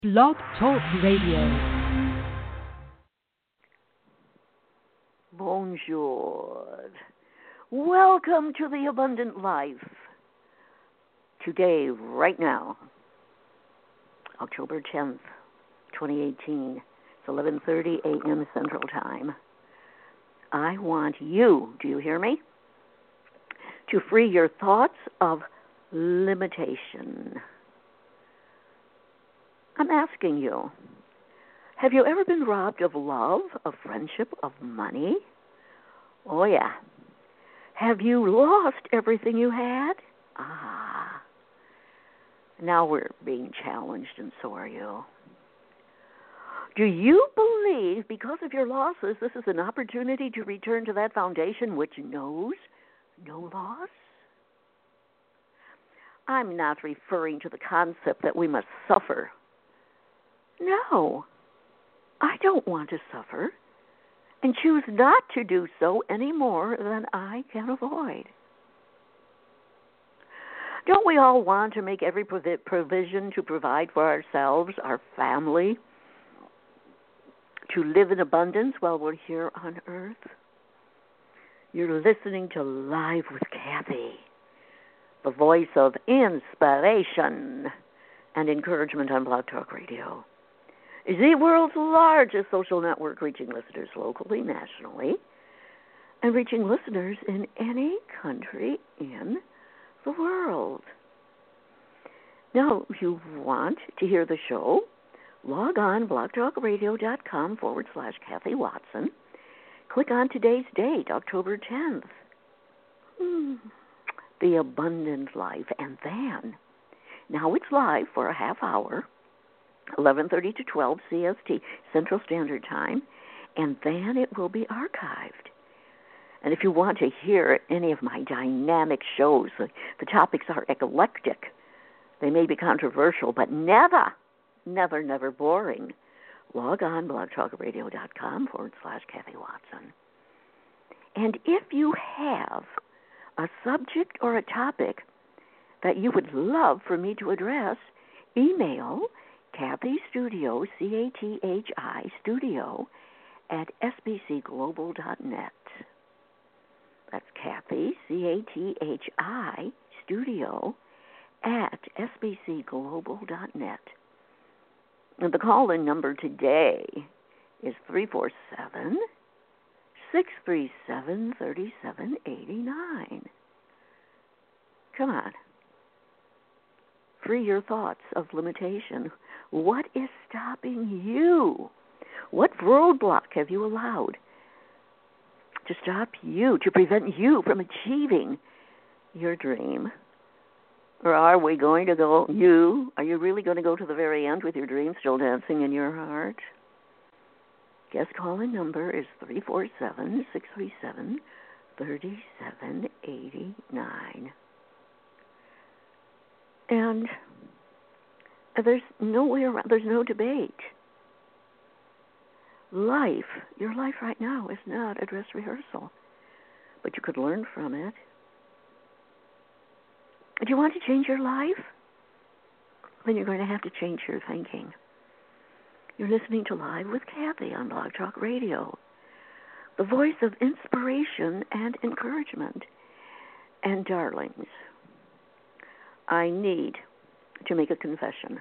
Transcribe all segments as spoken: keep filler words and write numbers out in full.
Blog Talk Radio. Bonjour. Welcome to the Abundant Life. Today, right now, October tenth, twenty eighteen, it's eleven thirty a.m. Central Time. I want you, do you hear me, to free your thoughts of limitation. I'm asking you, have you ever been robbed of love, of friendship, of money? Oh, yeah. Have you lost everything you had? Ah. Now we're being challenged, and so are you. Do you believe because of your losses, this is an opportunity to return to that foundation which knows no loss? I'm not referring to the concept that we must suffer. No, I don't want to suffer and choose not to do so any more than I can avoid. Don't we all want to make every provision to provide for ourselves, our family, to live in abundance while we're here on earth? You're listening to Live with Kathy, the voice of inspiration and encouragement on Blog Talk Radio. Is the world's largest social network, reaching listeners locally, nationally, and reaching listeners in any country in the world. Now, if you want to hear the show, log on blogtalkradio.com forward slash Kathy Watson. Click on today's date, October tenth. Hmm. The Abundant Life. And then, now it's live for a half hour, eleven thirty to twelve C S T, Central Standard Time, and then it will be archived. And if you want to hear any of my dynamic shows, the, the topics are eclectic. They may be controversial, but never, never, never boring. Log on blogtalkradio.com forward slash Kathy Watson. And if you have a subject or a topic that you would love for me to address, email Kathy Studio, C A T H I, studio, at s b c global dot net. That's Kathy, C A T H I, studio, at s b c global dot net. And the call-in number today is three four seven, six three seven, three seven eight nine. Come on. Free your thoughts of limitation. What is stopping you? What roadblock have you allowed to stop you, to prevent you from achieving your dream? Or are we going to go, you, are you really going to go to the very end with your dream still dancing in your heart? Guest call-in number is three four seven, six three seven, three seven eight nine. And there's no way around, there's no debate. Life, your life right now is not a dress rehearsal, but you could learn from it. Do you want to change your life? Then you're going to have to change your thinking. You're listening to Live with Kathy on Blog Talk Radio, the voice of inspiration and encouragement. And darlings, I need to make a confession.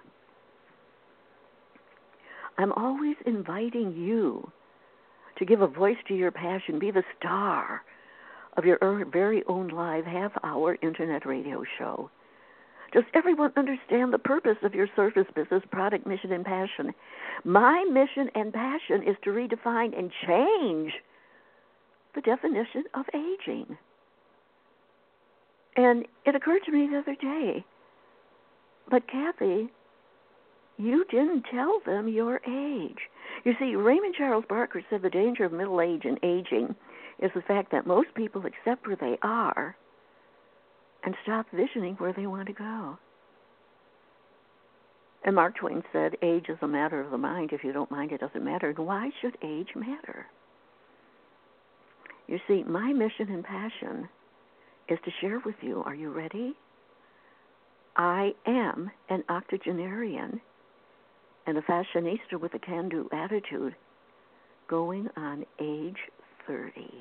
I'm always inviting you to give a voice to your passion, be the star of your very own live half-hour internet radio show. Does everyone understand the purpose of your service, business, product, mission, and passion? My mission and passion is to redefine and change the definition of aging. And it occurred to me the other day, but Kathy, you didn't tell them your age. You see, Raymond Charles Barker said the danger of middle age and aging is the fact that most people accept where they are and stop visioning where they want to go. And Mark Twain said, age is a matter of the mind. If you don't mind, it doesn't matter. And why should age matter? You see, my mission and passion is to share with you. Are you ready? I am an octogenarian and a fashionista with a can-do attitude, going on age thirty.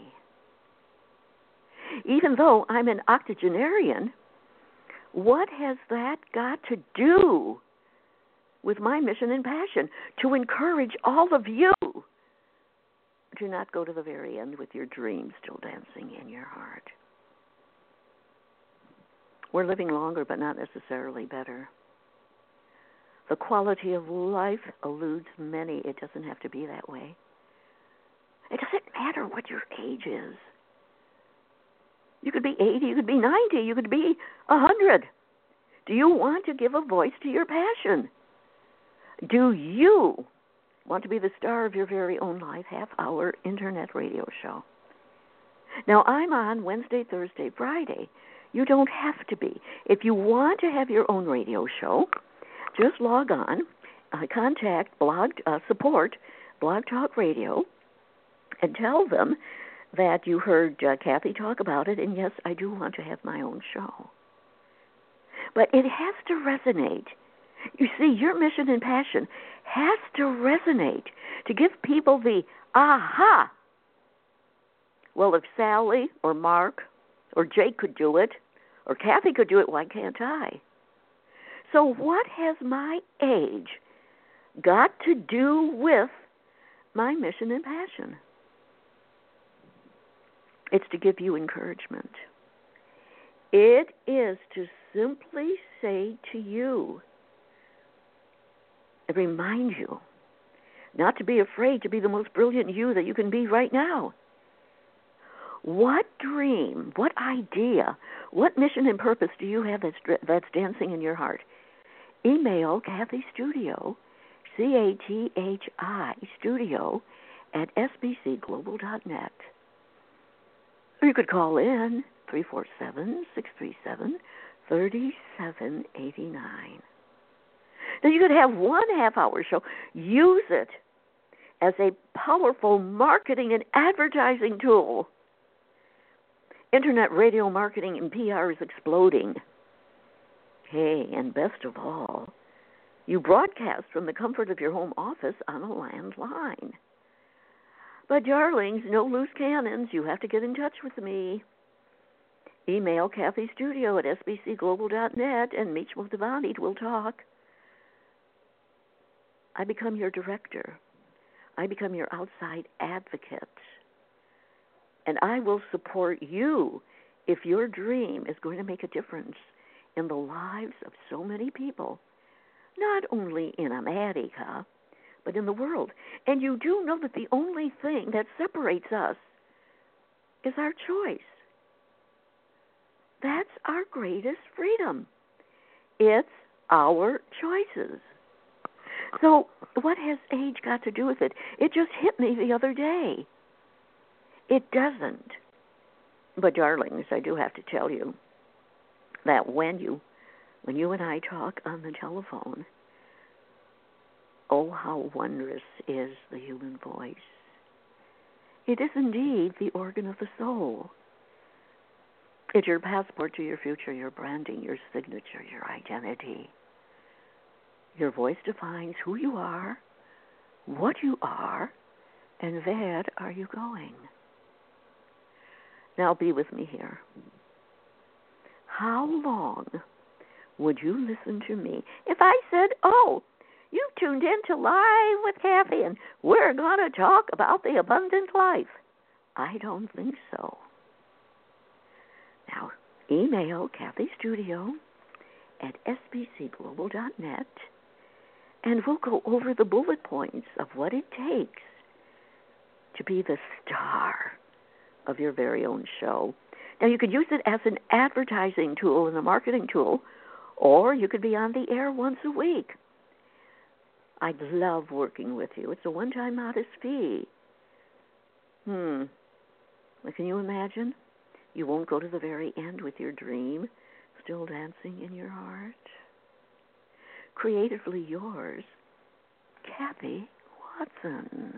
Even though I'm an octogenarian, what has that got to do with my mission and passion? To encourage all of you to not go to the very end with your dreams still dancing in your heart. We're living longer, but not necessarily better. The quality of life eludes many. It doesn't have to be that way. It doesn't matter what your age is. You could be eighty, you could be ninety, you could be one hundred. Do you want to give a voice to your passion? Do you want to be the star of your very own live half-hour internet radio show? Now, I'm on Wednesday, Thursday, Friday. You don't have to be. If you want to have your own radio show, just log on, uh, contact blog uh, support, Blog Talk Radio, and tell them that you heard uh, Kathy talk about it, and yes, I do want to have my own show. But it has to resonate. You see, your mission and passion has to resonate to give people the aha. Well, if Sally or Mark or Jake could do it, or Kathy could do it, why can't I? So what has my age got to do with my mission and passion? It's to give you encouragement. It is to simply say to you, and remind you, not to be afraid to be the most brilliant you that you can be right now. What dream, what idea, what mission and purpose do you have that's, that's dancing in your heart? Email Kathy Studio, C A T H I, studio, at s b c global dot net. Or you could call in, three four seven, six three seven, three seven eight nine. Now, you could have one half-hour show. Use it as a powerful marketing and advertising tool. Internet radio marketing and P R is exploding. Hey, and best of all, you broadcast from the comfort of your home office on a landline. But, darlings, no loose cannons. You have to get in touch with me. Email Kathy Studio at s b c global dot net, and Meech Devani will talk. I become your director. I become your outside advocate. And I will support you if your dream is going to make a difference in the lives of so many people, not only in America, but in the world. And you do know that the only thing that separates us is our choice. That's our greatest freedom. It's our choices. So what has age got to do with it? It just hit me the other day. It doesn't. But, darlings, I do have to tell you that when you, when you and I talk on the telephone, oh, how wondrous is the human voice. It is indeed the organ of the soul. It's your passport to your future, your branding, your signature, your identity. Your voice defines who you are, what you are, and where are you going. Now be with me here. How long would you listen to me if I said, oh, you've tuned in to Live with Kathy, and we're going to talk about the abundant life? I don't think so. Now, email Kathy Studio at s b c global dot net, and we'll go over the bullet points of what it takes to be the star of your very own show. Now, you could use it as an advertising tool and a marketing tool, or you could be on the air once a week. I'd love working with you. It's a one-time modest fee. Hmm. Well, can you imagine? You won't go to the very end with your dream still dancing in your heart. Creatively yours, Kathy Watson.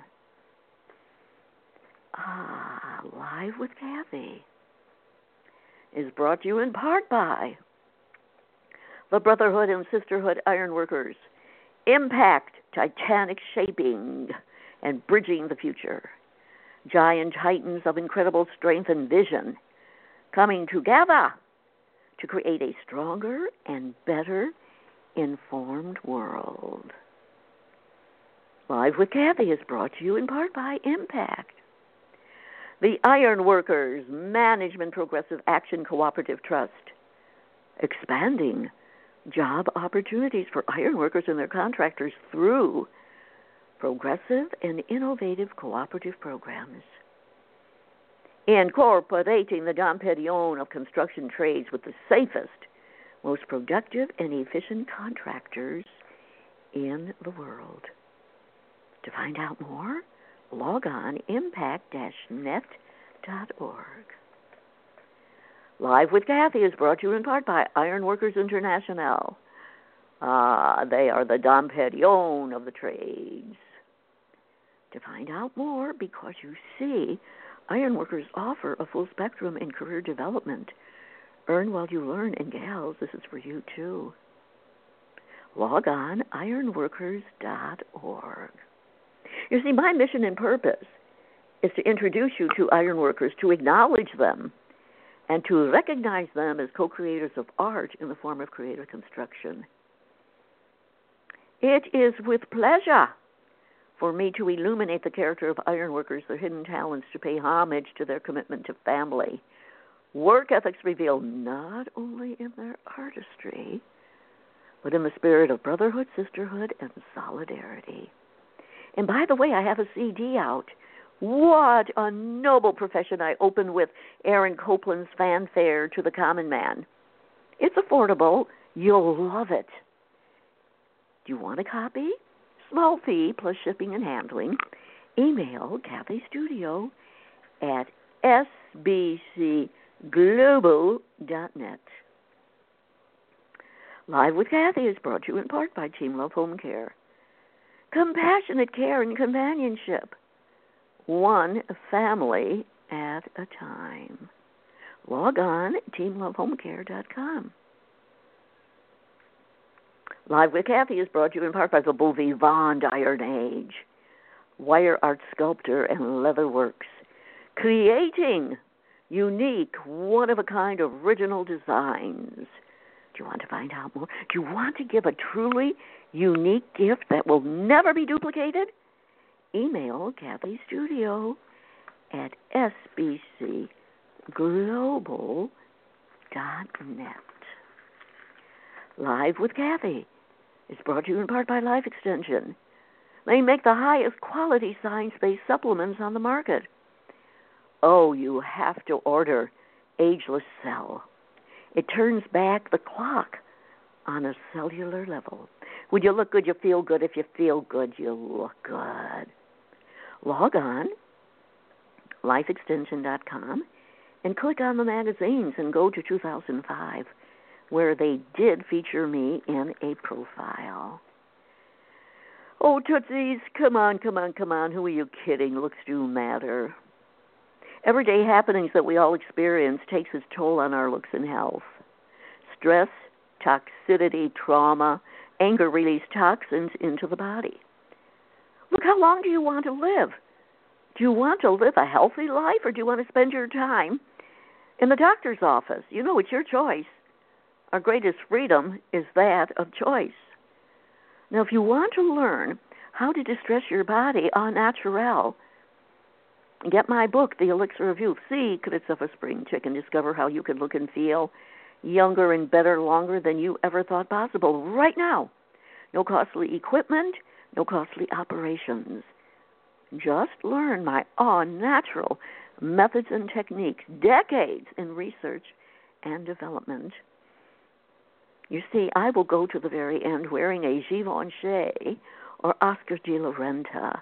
Ah, Live with Kathy is brought to you in part by the Brotherhood and Sisterhood Ironworkers Impact, titanic shaping, and bridging the future. Giant titans of incredible strength and vision coming together to create a stronger and better informed world. Live with Kathy is brought to you in part by Impact. The Ironworkers Management Progressive Action Cooperative Trust, expanding job opportunities for ironworkers and their contractors through progressive and innovative cooperative programs. Incorporating the Dom Perignon of construction trades with the safest, most productive, and efficient contractors in the world. To find out more, log on impact dash net dot org. Live with Kathy is brought to you in part by Ironworkers International. Ah, they are the Dom Perignon of the trades. To find out more, because you see, ironworkers offer a full spectrum in career development. Earn while you learn, and gals, this is for you too. Log on ironworkers dot org. You see, my mission and purpose is to introduce you to ironworkers, to acknowledge them, and to recognize them as co-creators of art in the form of creative construction. It is with pleasure for me to illuminate the character of ironworkers, their hidden talents, to pay homage to their commitment to family. Work ethics revealed not only in their artistry, but in the spirit of brotherhood, sisterhood, and solidarity. And by the way, I have a C D out. What a noble profession. I open with Aaron Copland's Fanfare to the Common Man. It's affordable. You'll love it. Do you want a copy? Small fee plus shipping and handling. Email Kathy Studio at s b c global dot net. Live with Kathy is brought to you in part by Team Love Home Care. Compassionate care and companionship, one family at a time. Log on team love home care dot com. Live with Kathy is brought to you in part by the Beau Vivant Iron Age, wire art sculptor and leatherworks, creating unique, one-of-a-kind original designs. Do you want to find out more? Do you want to give a truly unique gift that will never be duplicated? Email Kathy Studio at s b c global dot net. Live with Kathy is brought to you in part by Life Extension. They make the highest quality science-based supplements on the market. Oh, you have to order Ageless Cell. It turns back the clock on a cellular level. When you look good, you feel good. If you feel good, you look good. Log on, life extension dot com, and click on the magazines and go to two thousand five, where they did feature me in a profile. Oh, Tootsies, come on, come on, come on. Who are you kidding? Looks do matter. Everyday happenings that we all experience takes its toll on our looks and health. Stress, toxicity, trauma, anger release toxins into the body. Look, how long do you want to live? Do you want to live a healthy life, or do you want to spend your time in the doctor's office? You know, it's your choice. Our greatest freedom is that of choice. Now, if you want to learn how to distress your body au naturel, get my book, The Elixir of Youth, Secrets of a Spring Chick, and discover how you can look and feel younger and better longer than you ever thought possible right now. No costly equipment, no costly operations. Just learn my all-natural methods and techniques, decades in research and development. You see, I will go to the very end wearing a Givenchy or Oscar de la Renta.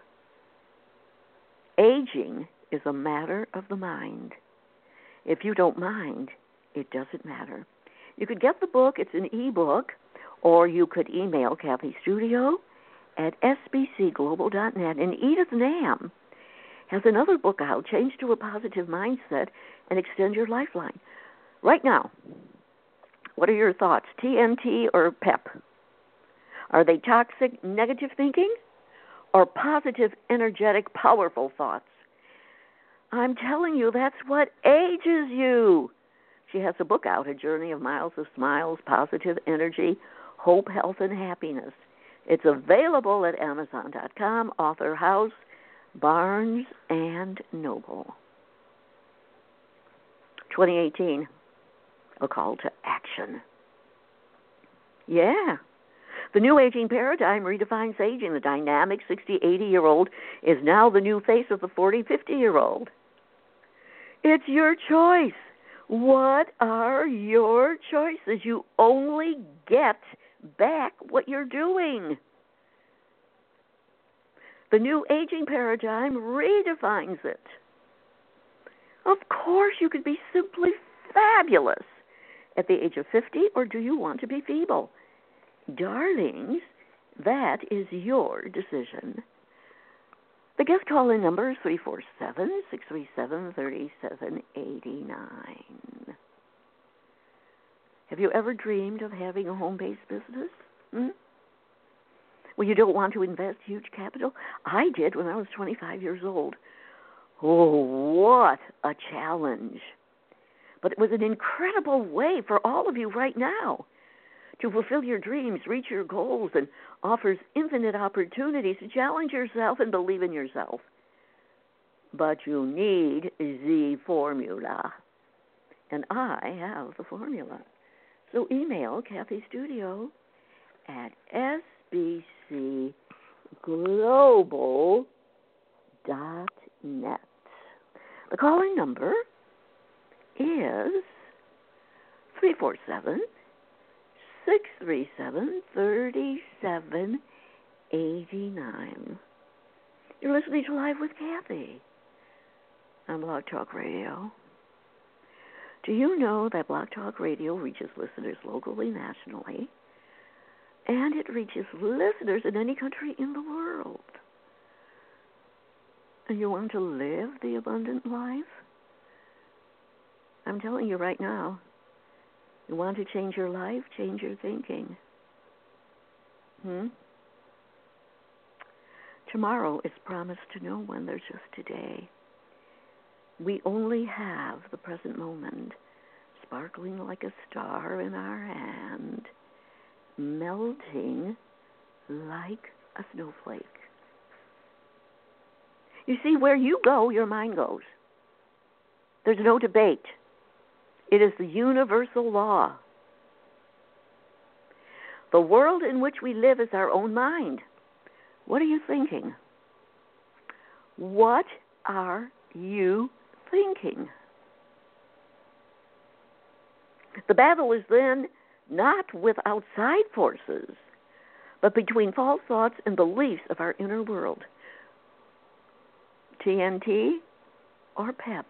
Aging is a matter of the mind. If you don't mind, it doesn't matter. You could get the book. It's an e-book, or you could email Kathy Studio at s b c global dot net. And Edith Nam has another book out, Change to a Positive Mindset and Extend Your Lifeline. Right now, what are your thoughts, T N T or PEP? Are they toxic, negative thinking, or positive, energetic, powerful thoughts? I'm telling you, that's what ages you. She has a book out, A Journey of Miles of Smiles, Positive Energy, Hope, Health, and Happiness. It's available at Amazon dot com, Author House, Barnes and Noble. twenty eighteen, a call to action. Yeah. The new aging paradigm redefines aging. The dynamic sixty, eighty-year-old is now the new face of the forty, fifty-year-old. It's your choice. What are your choices? You only get back what you're doing. The new aging paradigm redefines it. Of course, you could be simply fabulous at the age of fifty, or do you want to be feeble? Darlings, that is your decision. The guest call-in number is three four seven, six three seven, three seven eight nine. Have you ever dreamed of having a home-based business? Hmm? Well, you don't want to invest huge capital? I did when I was twenty-five years old. Oh, what a challenge. But it was an incredible way for all of you right now to fulfill your dreams, reach your goals, and offers infinite opportunities to challenge yourself and believe in yourself. But you need the formula. And I have the formula. So email Kathy Studio at s b c global dot net. The calling number is three four seven, six three seven, three seven eight nine. You're listening to Live with Kathy on Blog Talk Radio. Do you know that Blog Talk Radio reaches listeners locally, nationally, and it reaches listeners in any country in the world? And you want to live the abundant life? I'm telling you right now, you want to change your life, change your thinking. Hmm? Tomorrow is promised to no one. There's just today. We only have the present moment, sparkling like a star in our hand, melting like a snowflake. You see, where you go, your mind goes. There's no debate. It is the universal law. The world in which we live is our own mind. What are you thinking? What are you thinking? The battle is then not with outside forces, but between false thoughts and beliefs of our inner world. T N T or PEP.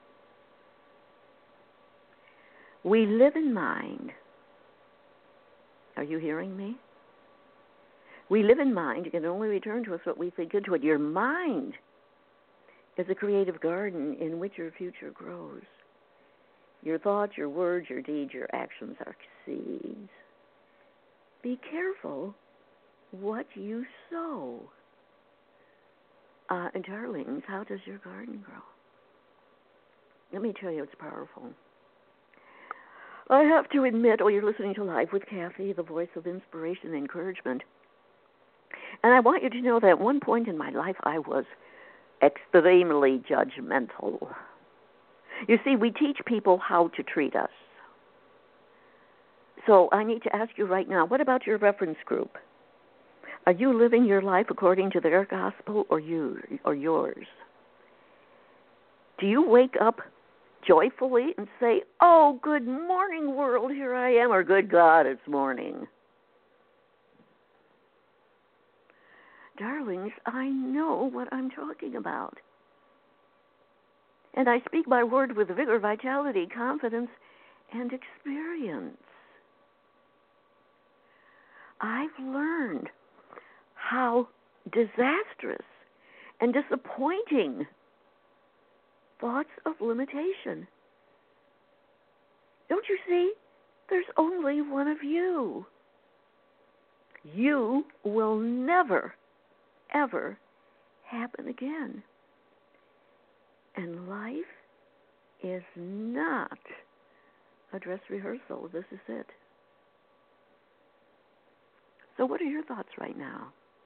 We live in mind. Are you hearing me? We live in mind. It can only return to us what we think into it. Your mind is a creative garden in which your future grows. Your thoughts, your words, your deeds, your actions are seeds. Be careful what you sow. Uh, and darlings, how does your garden grow? Let me tell you, it's powerful. I have to admit, oh, you're listening to Live with Kathy, the voice of inspiration and encouragement. And I want you to know that at one point in my life, I was extremely judgmental. You see, we teach people how to treat us. So I need to ask you right now, what about your reference group? Are you living your life according to their gospel or you or yours? Do you wake up joyfully and say, oh, good morning, world, here I am, or good God, it's morning? Darlings, I know what I'm talking about. And I speak my word with vigor, vitality, confidence, and experience. I've learned how disastrous and disappointing thoughts of limitation. Don't you see? There's only one of you. you will never, ever happen again. And life is not a dress rehearsal. This is it. So what are your thoughts right now?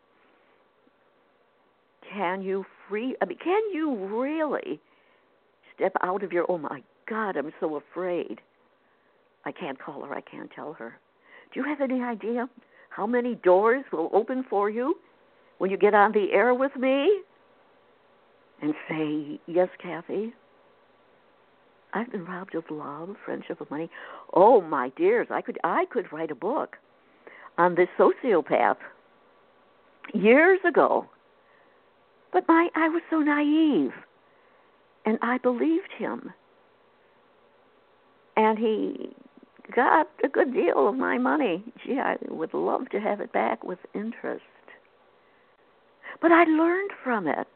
Can you free, I mean, can you really step out of your, oh my God, I'm so afraid. I can't call her, I can't tell her. Do you have any idea how many doors will open for you when you get on the air with me and say, yes, Kathy, I've been robbed of love, friendship, of money. Oh, my dears, I could I could write a book on this sociopath years ago. But my I was so naive, and I believed him. And he got a good deal of my money. Gee, I would love to have it back with interest. But I learned from it.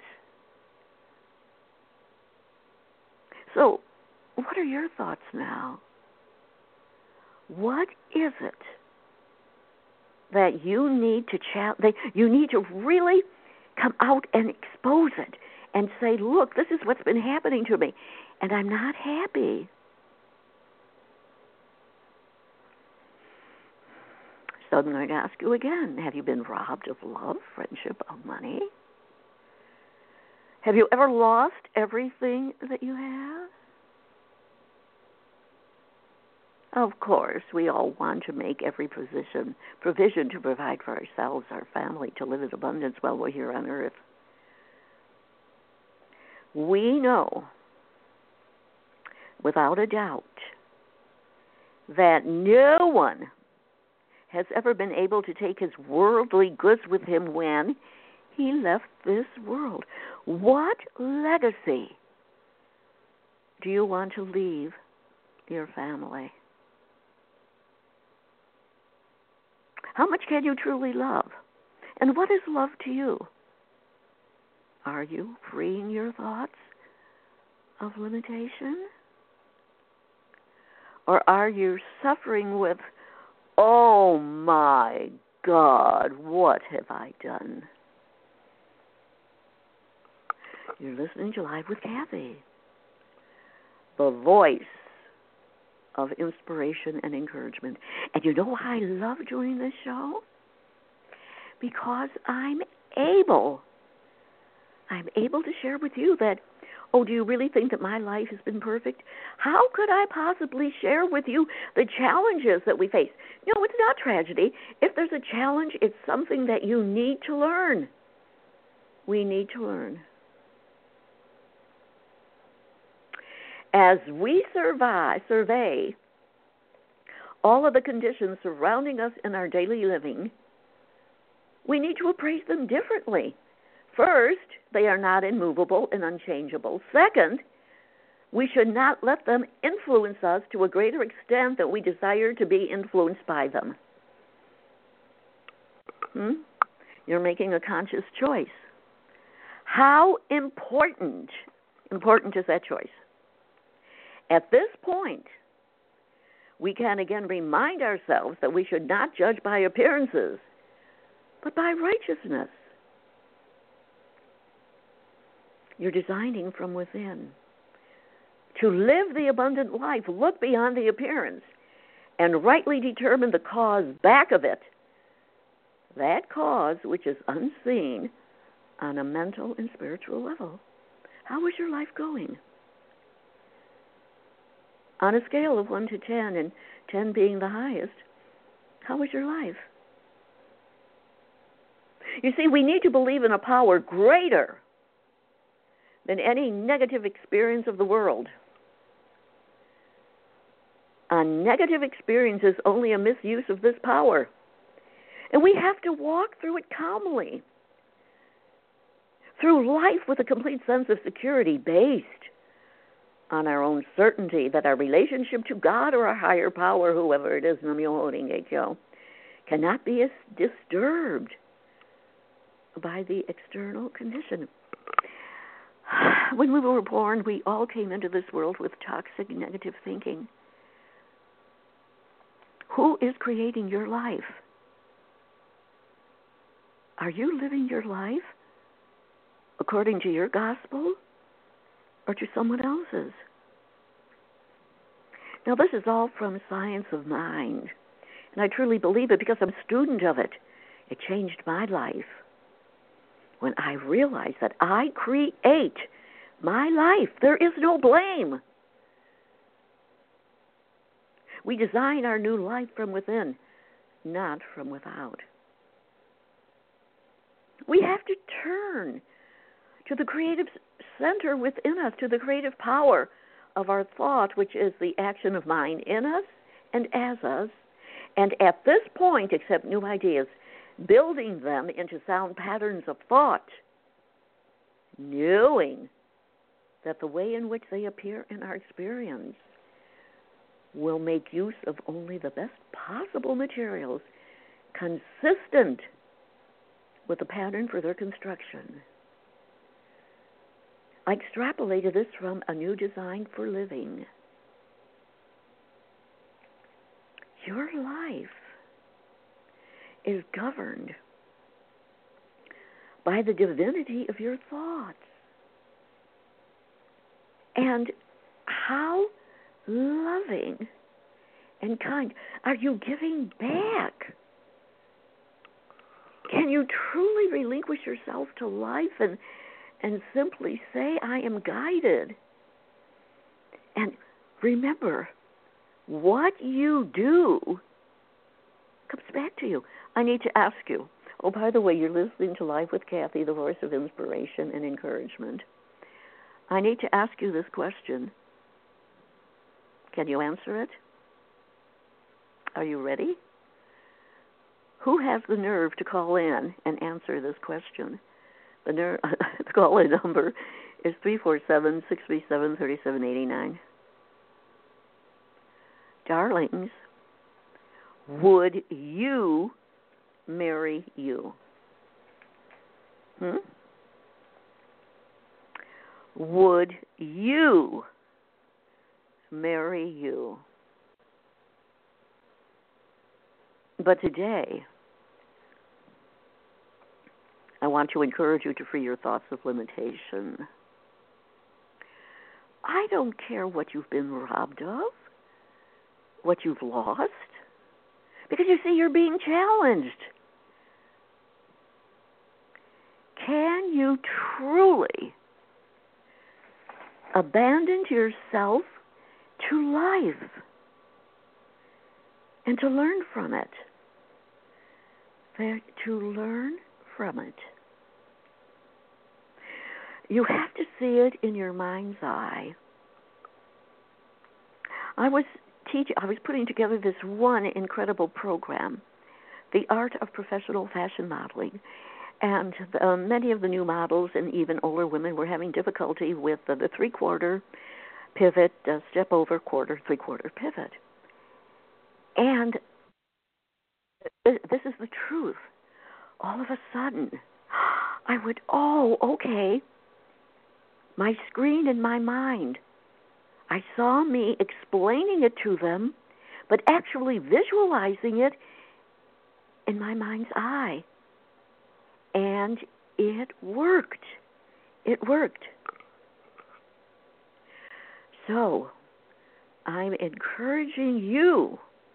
So, what are your thoughts now? What is it that you need to cha- that you need to really come out and expose it and say, look, this is what's been happening to me, and I'm not happy. So I'm going to ask you again, have you been robbed of love, friendship, of money? Have you ever lost everything that you have? Of course, we all want to make every position, provision to provide for ourselves, our family, to live in abundance while we're here on earth. We know, without a doubt, that no one has ever been able to take his worldly goods with him when he left this world. What legacy do you want to leave your family? How much can you truly love? And what is love to you? Are you freeing your thoughts of limitation? Or are you suffering with, oh my God, what have I done? You're listening to Live with Kathy, the voice of inspiration and encouragement. And you know why I love doing this show? Because I'm able, I'm able to share with you that, oh, do you really think that my life has been perfect? How could I possibly share with you the challenges that we face? No, it's not tragedy. If there's a challenge, it's something that you need to learn. We need to learn. As we survive, survey all of the conditions surrounding us in our daily living, we need to appraise them differently. First, they are not immovable and unchangeable. Second, we should not let them influence us to a greater extent that we desire to be influenced by them. Hmm? You're making a conscious choice. How important, important is that choice? At this point, we can again remind ourselves that we should not judge by appearances, but by righteousness. You're designing from within. To live the abundant life, look beyond the appearance and rightly determine the cause back of it. That cause which is unseen on a mental and spiritual level. How is your life going? On a scale of one to ten, and ten being the highest, how is your life? You see, we need to believe in a power greater than any negative experience of the world. A negative experience is only a misuse of this power. And we have to walk through it calmly, through life with a complete sense of security based on our own certainty that our relationship to God or our higher power, whoever it is, Nam-myoho Renge Kyo, cannot be disturbed by the external condition. When we were born, we all came into this world with toxic negative thinking. Who is creating your life? Are you living your life according to your gospel or to someone else's? Now, this is all from Science of Mind, and I truly believe it because I'm a student of it. It changed my life when I realized that I create my life. There is no blame. We design our new life from within, not from without. We have to turn to the creative center within us, to the creative power of our thought, which is the action of mind in us and as us, and at this point accept new ideas, building them into sound patterns of thought, knowing that the way in which they appear in our experience will make use of only the best possible materials consistent with the pattern for their construction. I extrapolated this from A New Design for Living. Your life is governed by the divinity of your thoughts. And how loving and kind are you giving back? Can you truly relinquish yourself to life and and simply say, I am guided? And remember, what you do comes back to you. I need to ask you, oh, by the way, you're listening to Live with Kathy, the voice of inspiration and encouragement. I need to ask you this question. Can you answer it? Are you ready? Who has the nerve to call in and answer this question? The, ner- the call-in number is three four seven, six three seven, three seven eight nine. Darlings, would you marry you? Hmm? Would you marry you? But today, I want to encourage you to free your thoughts of limitation. I don't care what you've been robbed of, what you've lost, because you see, you're being challenged. Can you truly abandon yourself to life and to learn from it? To learn from it. You have to see it in your mind's eye. I was teaching, I was putting together this one incredible program, The Art of Professional Fashion Modeling, and uh, many of the new models and even older women were having difficulty with uh, the three-quarter pivot, uh, step over quarter, three-quarter pivot. And this is the truth. All of a sudden, I would, oh, okay, my screen in my mind, I saw me explaining it to them, but actually visualizing it in my mind's eye. And it worked. It worked. So, I'm encouraging you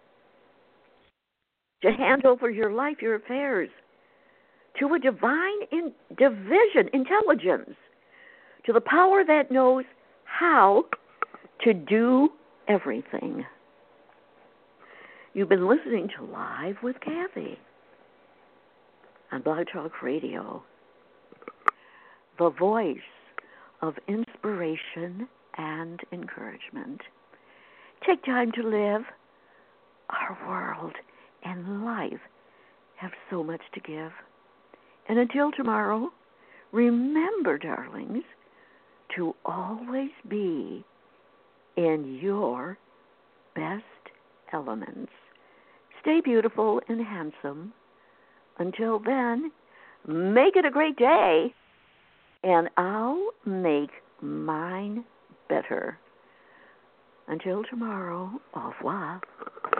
to hand over your life, your affairs, to a divine in division, intelligence, to the power that knows how to do everything. You've been listening to Live with Kathy on Blog Talk Radio, the voice of inspiration and encouragement. Take time to live. Our world and life have so much to give. And until tomorrow, remember, darlings, to always be in your best elements. Stay beautiful and handsome. Until then, make it a great day, and I'll make mine better. Until tomorrow, au revoir.